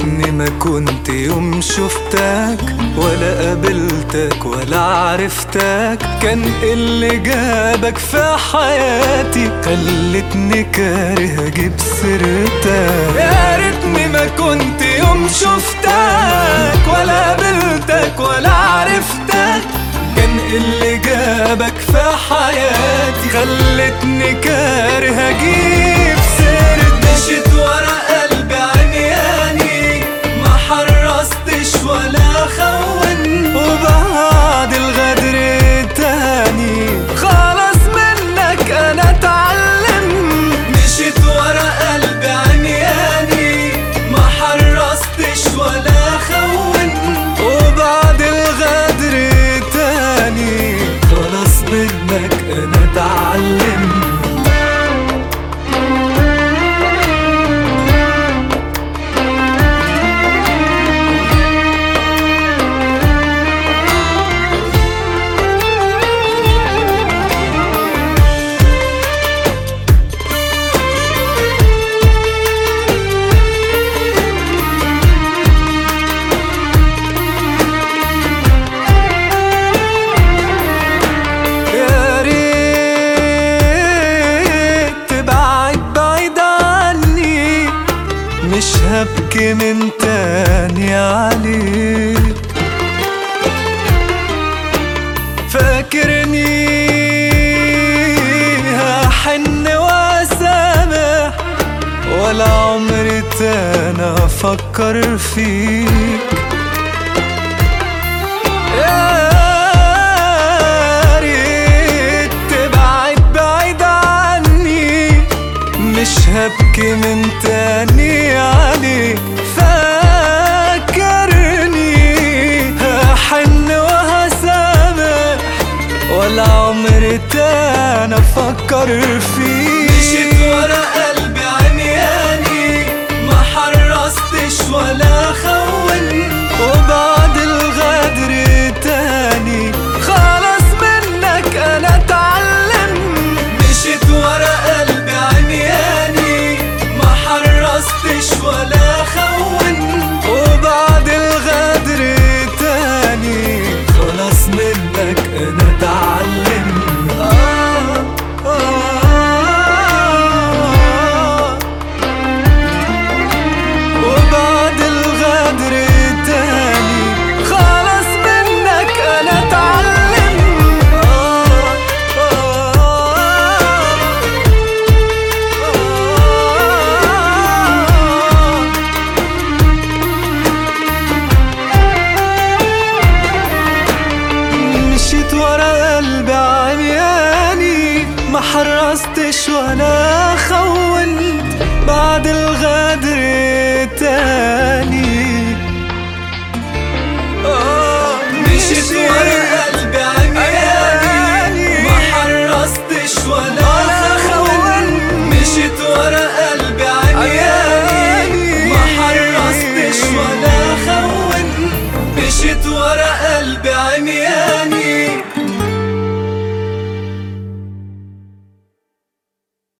ريتني ما كنت يوم شفتك ولا قابلتك ولا عرفتك. كان اللي جابك في حياتي خلتني كاره اجيب سيرتك. يا ريتني ما كنت يوم شفتك ولا قابلتك ولا عرفتك. كان اللي جابك في حياتي خلتني كاره اجيب سيرتك. مشيت ورا قلبي عمياني ما حرصتش ولا خون، وبعد الغدر تاني خلاص منك انا اتعلم. مشيت ورا قلبي عمياني ما حرصتش ولا خون، وبعد الغدر تاني خلاص منك انا اتعلم. مش هبكي من تاني عليك. فاكرني هحن واسامح ولا عمري تاني افكر فيك. يا ريت تبعد بعيد عني، مش هبكي من تاني عليك. فاكرني هحن وهسامح ولا عمري تاني افكر فيك. مشيت ورا قلبي عمياني ما حرصتش ولا خون، وبعد الغدر تاني خلاص منك انا اتعلم. مشيت ورا قلبي عمياني ما حرصتش ولا خون، وبعد الغدر تاني خلاص منك انا اتعلم. وبعد الغدر تاني خلاص منك انا اتعلم. مشيت ورا قلبي عمياني ما حرصتش ولا خونت، بعد الغدر تاني. مشيت ورا قلبي عمياني ما حرصتش ولا خونت. مشيت ورا قلبي عمياني ما حرصتش ولا خونت. مشيت ورا قلبي عمياني